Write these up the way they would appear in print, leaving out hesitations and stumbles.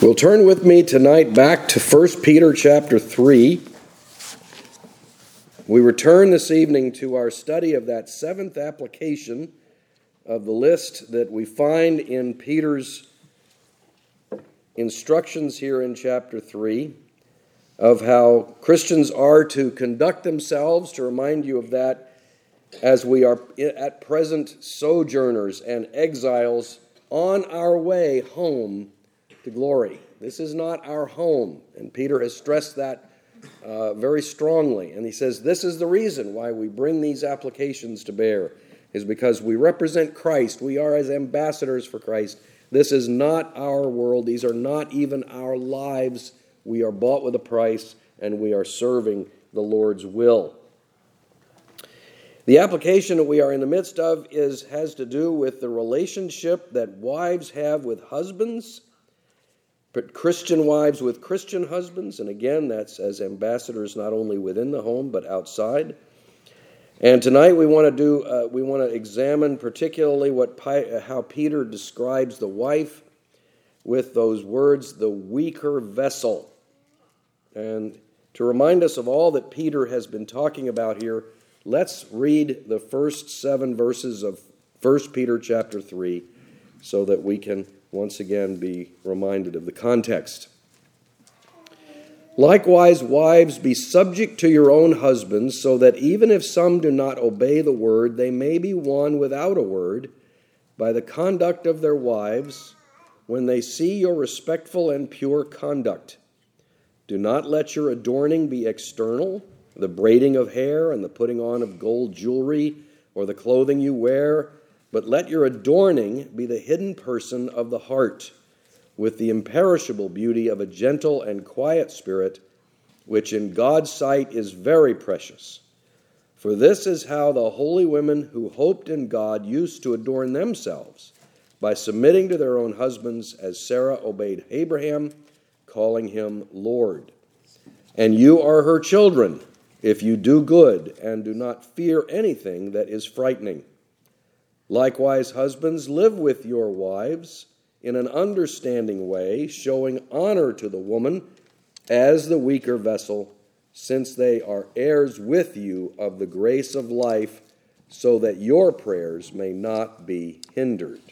Well, turn with me tonight back to 1 Peter chapter 3. We return this evening to our study of that seventh application of the list that we find in Peter's instructions here in chapter 3 of how Christians are to conduct themselves, to remind you of that, as we are at present sojourners and exiles on our way home to glory. This is not our home, and Peter has stressed that very strongly. And he says this is the reason why we bring these applications to bear, is because we represent Christ. We are as ambassadors for Christ. This is not our world. These are not even our lives. We are bought with a price, and we are serving the Lord's will. The application that we are in the midst of has to do with the relationship that wives have with husbands, but Christian wives with Christian husbands, and again, that's as ambassadors not only within the home but outside. And tonight we want to examine particularly how Peter describes the wife with those words, the weaker vessel. And to remind us of all that Peter has been talking about here, let's read the first 7 verses of 1 Peter chapter 3 so that we can once again be reminded of the context. Likewise, wives, be subject to your own husbands, so that even if some do not obey the word, they may be won without a word by the conduct of their wives when they see your respectful and pure conduct. Do not let your adorning be external, the braiding of hair and the putting on of gold jewelry or the clothing you wear, but let your adorning be the hidden person of the heart, with the imperishable beauty of a gentle and quiet spirit, which in God's sight is very precious. For this is how the holy women who hoped in God used to adorn themselves, by submitting to their own husbands, as Sarah obeyed Abraham, calling him Lord. And you are her children, if you do good and do not fear anything that is frightening. Likewise, husbands, live with your wives in an understanding way, showing honor to the woman as the weaker vessel, since they are heirs with you of the grace of life, so that your prayers may not be hindered.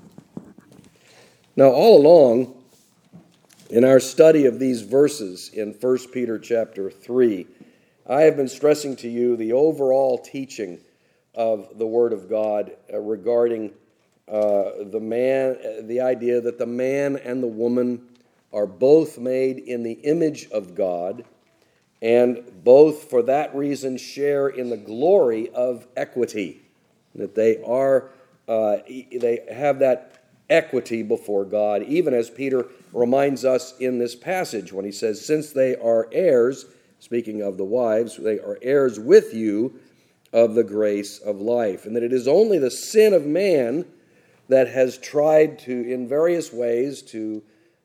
Now, all along in our study of these verses in 1 Peter chapter 3, I have been stressing to you the overall teaching of the Word of God regarding the idea that the man and the woman are both made in the image of God, and both for that reason share in the glory of equity, that they have that equity before God, even as Peter reminds us in this passage when he says, since they are heirs, speaking of the wives, they are heirs with you of the grace of life, and that it is only the sin of man that has tried to, in various ways, to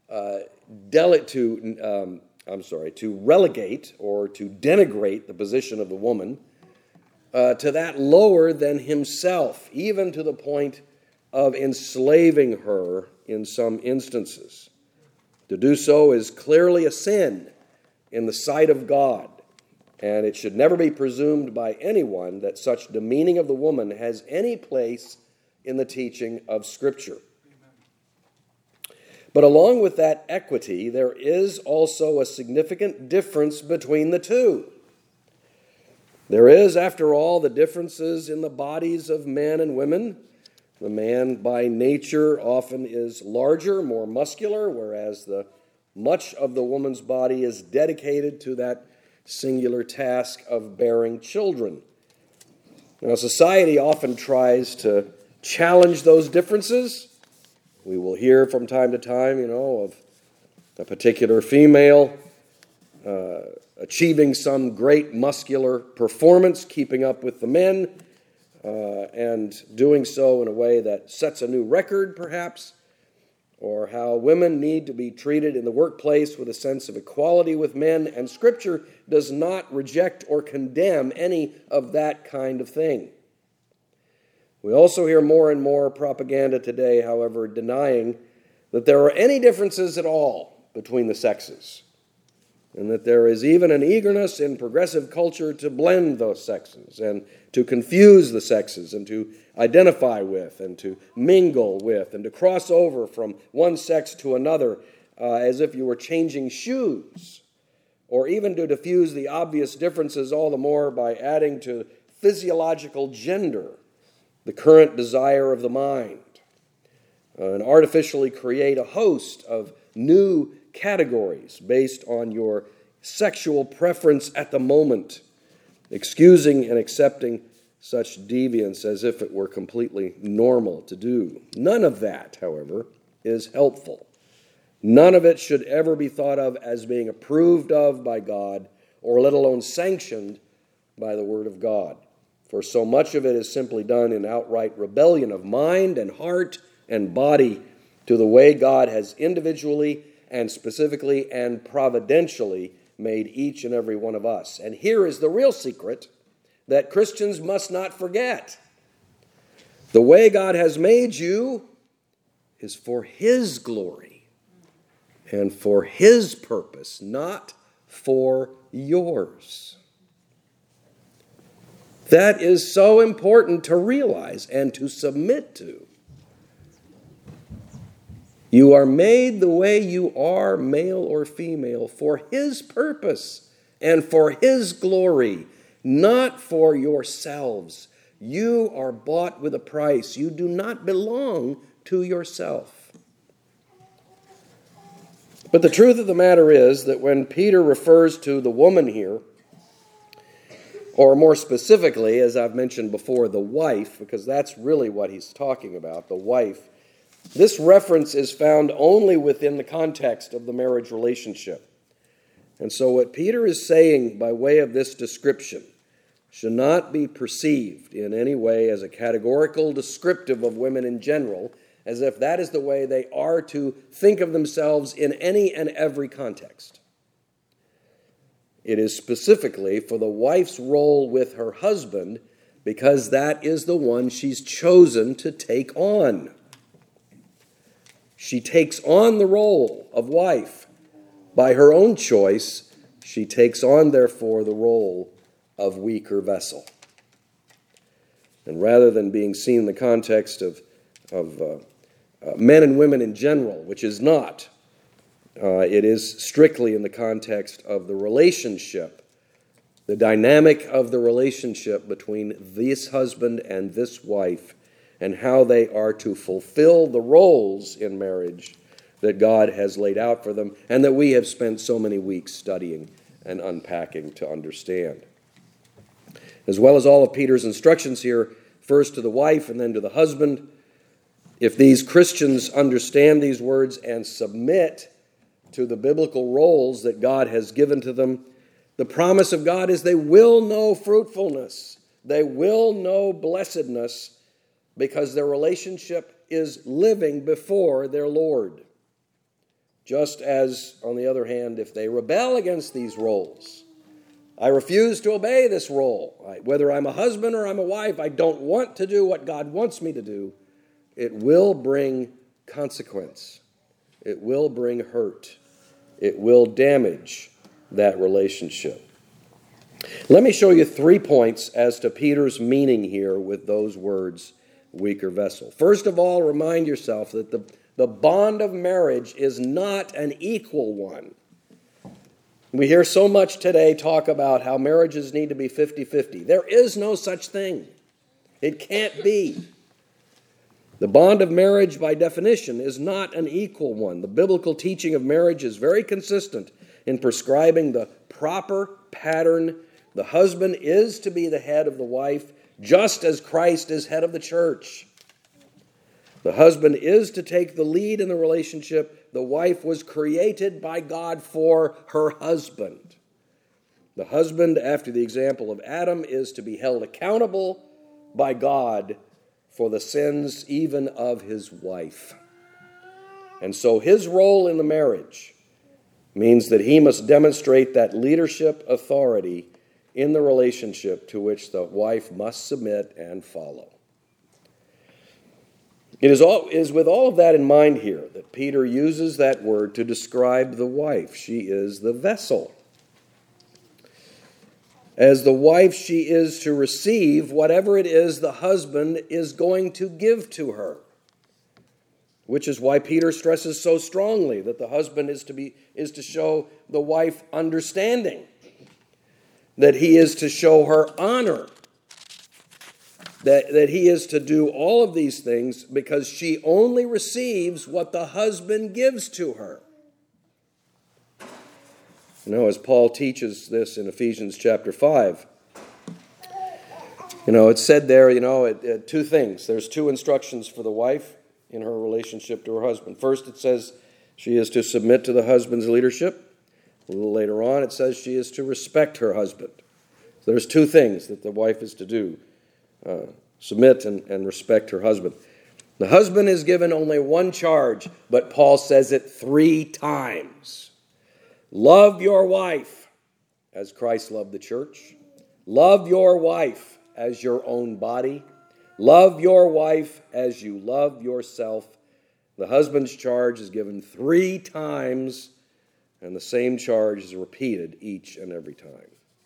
relegate or to denigrate the position of the woman to that lower than himself, even to the point of enslaving her in some instances. To do so is clearly a sin in the sight of God. And it should never be presumed by anyone that such demeaning of the woman has any place in the teaching of Scripture. But along with that equity, there is also a significant difference between the two. There is, after all, the differences in the bodies of men and women. The man by nature often is larger, more muscular, whereas much of the woman's body is dedicated to that singular task of bearing children. Now, society often tries to challenge those differences. We will hear from time to time, of a particular female achieving some great muscular performance, keeping up with the men, and doing so in a way that sets a new record, perhaps, or how women need to be treated in the workplace with a sense of equality with men, and Scripture does not reject or condemn any of that kind of thing. We also hear more and more propaganda today, however, denying that there are any differences at all between the sexes, and that there is even an eagerness in progressive culture to blend those sexes and to confuse the sexes and to identify with and to mingle with and to cross over from one sex to another as if you were changing shoes, or even to diffuse the obvious differences all the more by adding to physiological gender the current desire of the mind, and artificially create a host of new categories based on your sexual preference at the moment, excusing and accepting such deviance as if it were completely normal to do. None of that, however, is helpful. None of it should ever be thought of as being approved of by God, or let alone sanctioned by the Word of God. For so much of it is simply done in outright rebellion of mind and heart and body to the way God has individually and specifically and providentially made each and every one of us. And here is the real secret that Christians must not forget. The way God has made you is for His glory and for His purpose, not for yours. That is so important to realize and to submit to. You are made the way you are, male or female, for His purpose and for His glory, not for yourselves. You are bought with a price. You do not belong to yourself. But the truth of the matter is that when Peter refers to the woman here, or more specifically, as I've mentioned before, the wife, because that's really what he's talking about, the wife, this reference is found only within the context of the marriage relationship. And so what Peter is saying by way of this description should not be perceived in any way as a categorical descriptive of women in general, as if that is the way they are to think of themselves in any and every context. It is specifically for the wife's role with her husband, because that is the one she's chosen to take on. She takes on the role of wife. By her own choice, she takes on, therefore, the role of weaker vessel. And rather than being seen in the context of men and women in general, which is not, it is strictly in the context of the relationship, the dynamic of the relationship between this husband and this wife, and how they are to fulfill the roles in marriage that God has laid out for them, and that we have spent so many weeks studying and unpacking to understand. As well as all of Peter's instructions here, first to the wife and then to the husband, if these Christians understand these words and submit to the biblical roles that God has given to them, the promise of God is they will know fruitfulness. They will know blessedness because their relationship is living before their Lord. Just as, on the other hand, if they rebel against these roles, I refuse to obey this role. Whether I'm a husband or I'm a wife, I don't want to do what God wants me to do. It will bring consequence. It will bring hurt. It will damage that relationship. Let me show you 3 points as to Peter's meaning here with those words, weaker vessel. First of all, remind yourself that the bond of marriage is not an equal one. We hear so much today talk about how marriages need to be 50-50. There is no such thing. It can't be. The bond of marriage, by definition, is not an equal one. The biblical teaching of marriage is very consistent in prescribing the proper pattern. The husband is to be the head of the wife, just as Christ is head of the church. The husband is to take the lead in the relationship. The wife was created by God for her husband. The husband, after the example of Adam, is to be held accountable by God for the sins even of his wife. And so his role in the marriage means that he must demonstrate that leadership authority in the relationship to which the wife must submit and follow. It is with all of that in mind here that Peter uses that word to describe the wife. She is the vessel. As the wife, she is to receive whatever it is the husband is going to give to her. Which is why Peter stresses so strongly that the husband is to show the wife understanding, that he is to show her honor, that he is to do all of these things because she only receives what the husband gives to her. As Paul teaches this in Ephesians chapter 5, it's said there, two things. There's two instructions for the wife in her relationship to her husband. First, it says she is to submit to the husband's leadership. A little later on, it says she is to respect her husband. So there's two things that the wife is to do. Submit and respect her husband. The husband is given only one charge, but Paul says it 3 times. Love your wife as Christ loved the church. Love your wife as your own body. Love your wife as you love yourself. The husband's charge is given 3 times, and the same charge is repeated each and every time.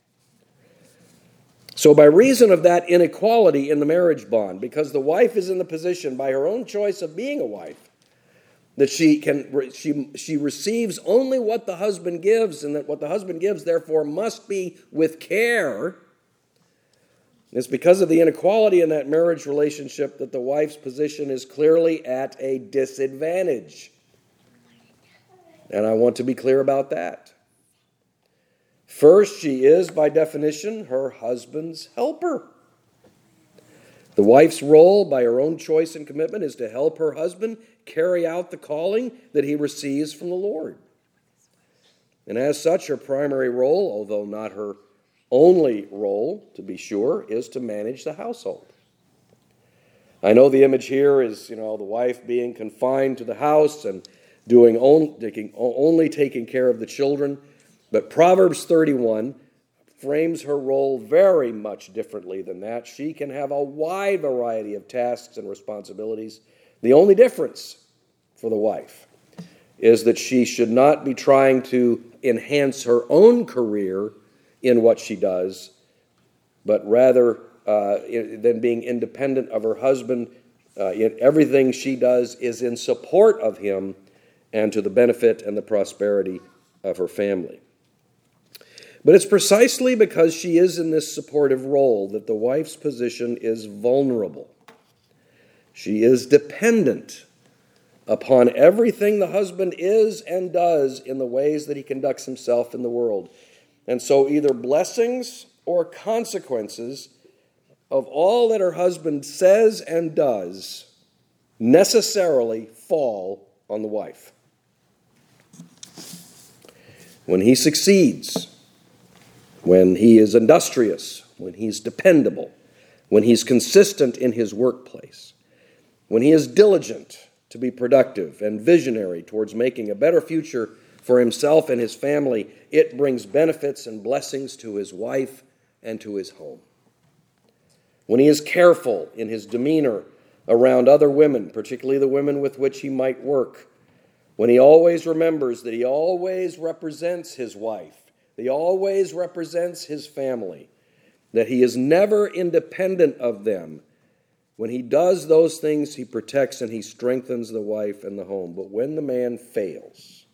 So by reason of that inequality in the marriage bond, because the wife is in the position by her own choice of being a wife, that she receives only what the husband gives, and that what the husband gives, therefore, must be with care. It's because of the inequality in that marriage relationship that the wife's position is clearly at a disadvantage. And I want to be clear about that. First, she is, by definition, her husband's helper. The wife's role, by her own choice and commitment, is to help her husband carry out the calling that he receives from the Lord. And as such, her primary role, although not her only role, to be sure, is to manage the household. I know the image here is, the wife being confined to the house and only taking care of the children. But Proverbs 31 frames her role very much differently than that. She can have a wide variety of tasks and responsibilities. The only difference for the wife is that she should not be trying to enhance her own career in what she does, but rather than being independent of her husband, in everything she does is in support of him and to the benefit and the prosperity of her family. But it's precisely because she is in this supportive role that the wife's position is vulnerable. She is dependent upon everything the husband is and does in the ways that he conducts himself in the world. And so either blessings or consequences of all that her husband says and does necessarily fall on the wife. When he succeeds, when he is industrious, when he's dependable, when he's consistent in his workplace, when he is diligent to be productive and visionary towards making a better future for himself and his family, it brings benefits and blessings to his wife and to his home. When he is careful in his demeanor around other women, particularly the women with which he might work, when he always remembers that he always represents his wife, he always represents his family, that he is never independent of them. When he does those things, he protects and he strengthens the wife and the home. But when the man fails,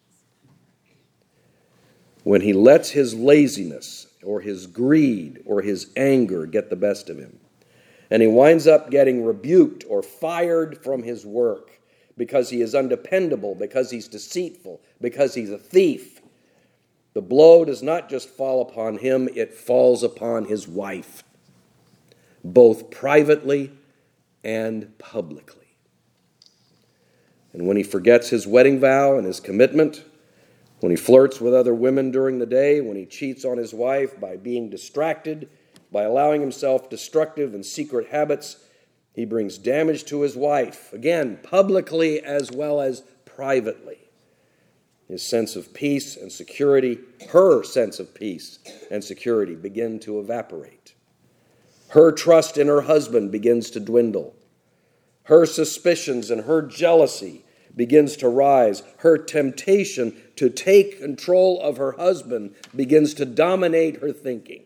when he lets his laziness or his greed or his anger get the best of him, and he winds up getting rebuked or fired from his work because he is undependable, because he's deceitful, because he's a thief, the blow does not just fall upon him, it falls upon his wife, both privately and publicly. And when he forgets his wedding vow and his commitment, when he flirts with other women during the day, when he cheats on his wife by being distracted, by allowing himself destructive and secret habits, he brings damage to his wife, again, publicly as well as privately. His sense of peace and security, her sense of peace and security begin to evaporate. Her trust in her husband begins to dwindle. Her suspicions and her jealousy begins to rise. Her temptation to take control of her husband begins to dominate her thinking.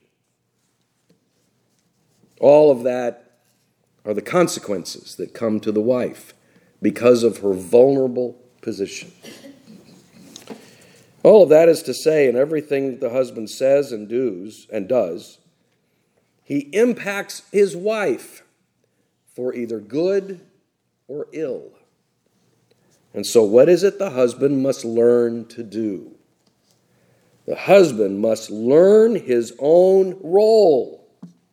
All of that are the consequences that come to the wife because of her vulnerable position. All of that is to say, in everything that the husband says and does, he impacts his wife for either good or ill. And so what is it the husband must learn to do? The husband must learn his own role.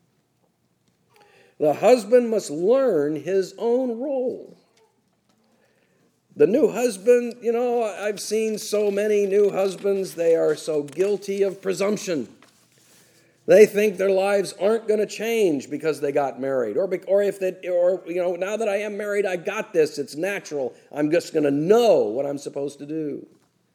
The husband must learn his own role. The new husband, I've seen so many new husbands, they are so guilty of presumption. They think their lives aren't going to change because they got married, now that I am married, I got this. It's natural. I'm just going to know what I'm supposed to do.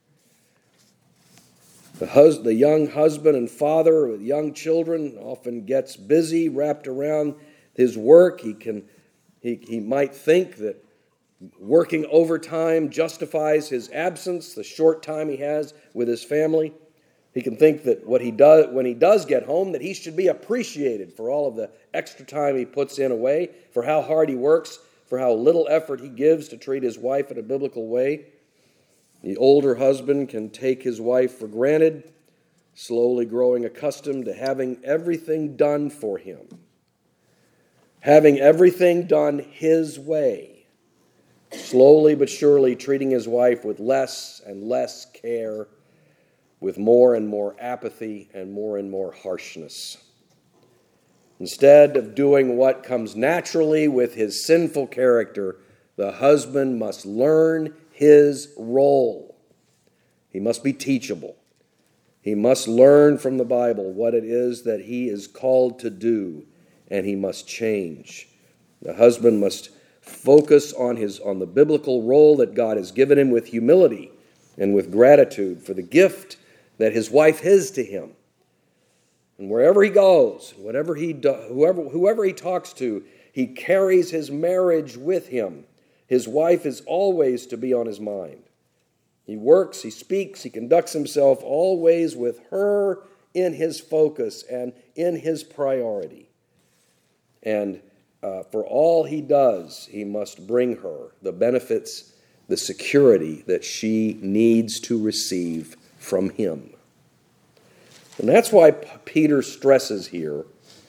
The young husband and father with young children often gets busy, wrapped around his work. He might think that working overtime justifies his absence, the short time he has with his family. He can think that when he does get home, that he should be appreciated for all of the extra time he puts in away, for how hard he works, for how little effort he gives to treat his wife in a biblical way. The older husband can take his wife for granted, slowly growing accustomed to having everything done for him, having everything done his way, slowly but surely treating his wife with less and less care, with more and more apathy and more harshness. Instead of doing what comes naturally with his sinful character, the husband must learn his role. He must be teachable. He must learn from the Bible what it is that he is called to do, and he must change. The husband must focus on the biblical role that God has given him with humility and with gratitude for the gift that his wife is to him. And wherever he goes, whoever he talks to, he carries his marriage with him. His wife is always to be on his mind. He works, he speaks, he conducts himself always with her in his focus and in his priority. And for all he does, he must bring her the benefits, the security that she needs to receive from him. And that's why Peter stresses here,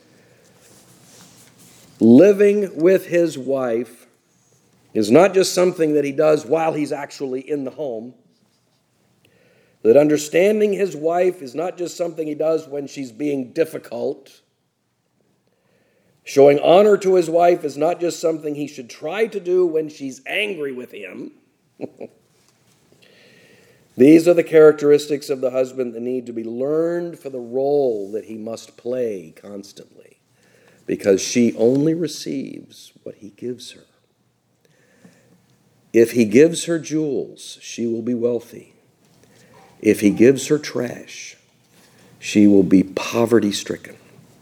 living with his wife is not just something that he does while he's actually in the home. That understanding his wife is not just something he does when she's being difficult. Showing honor to his wife is not just something he should try to do when she's angry with him. These are the characteristics of the husband that need to be learned for the role that he must play constantly, because she only receives what he gives her. If he gives her jewels, she will be wealthy. If he gives her trash, she will be poverty-stricken.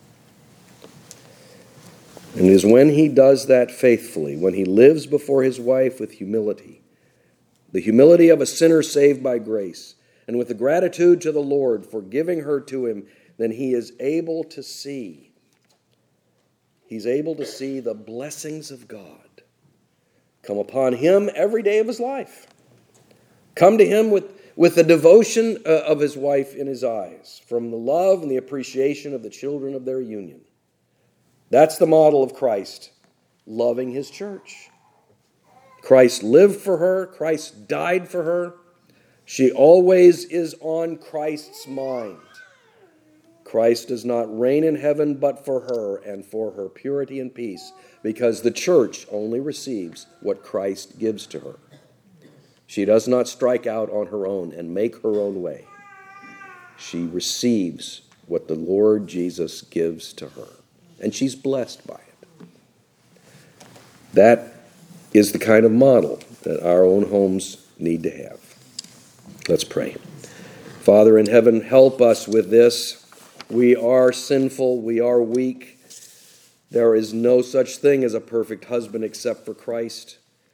And it is when he does that faithfully, when he lives before his wife with humility, the humility of a sinner saved by grace, and with the gratitude to the Lord for giving her to him, then he is able to see. He's able to see the blessings of God come upon him every day of his life. Come to him with the devotion of his wife in his eyes, from the love and the appreciation of the children of their union. That's the model of Christ, loving his church. Christ lived for her. Christ died for her. She always is on Christ's mind. Christ does not reign in heaven but for her and for her purity and peace, because the church only receives what Christ gives to her. She does not strike out on her own and make her own way. She receives what the Lord Jesus gives to her, and she's blessed by it. That is the kind of model that our own homes need to have. Let's pray. Father in heaven, help us with this. We are sinful. We are weak. There is no such thing as a perfect husband except for Christ.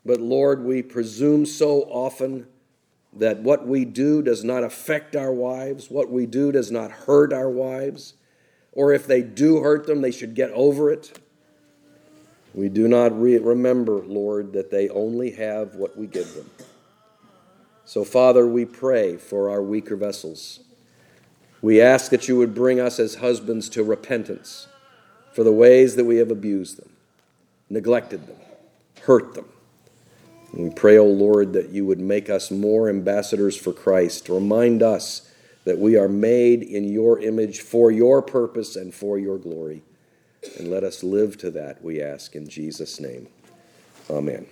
But Lord, we presume so often that what we do does not affect our wives, what we do does not hurt our wives, or if they do hurt them, they should get over it. We do not remember, Lord, that they only have what we give them. So, Father, we pray for our weaker vessels. We ask that you would bring us as husbands to repentance for the ways that we have abused them, neglected them, hurt them. And we pray, O Lord, that you would make us more ambassadors for Christ. Remind us that we are made in your image for your purpose and for your glory. And let us live to that, we ask in Jesus' name. Amen.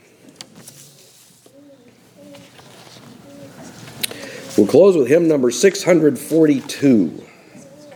We'll close with hymn number 642.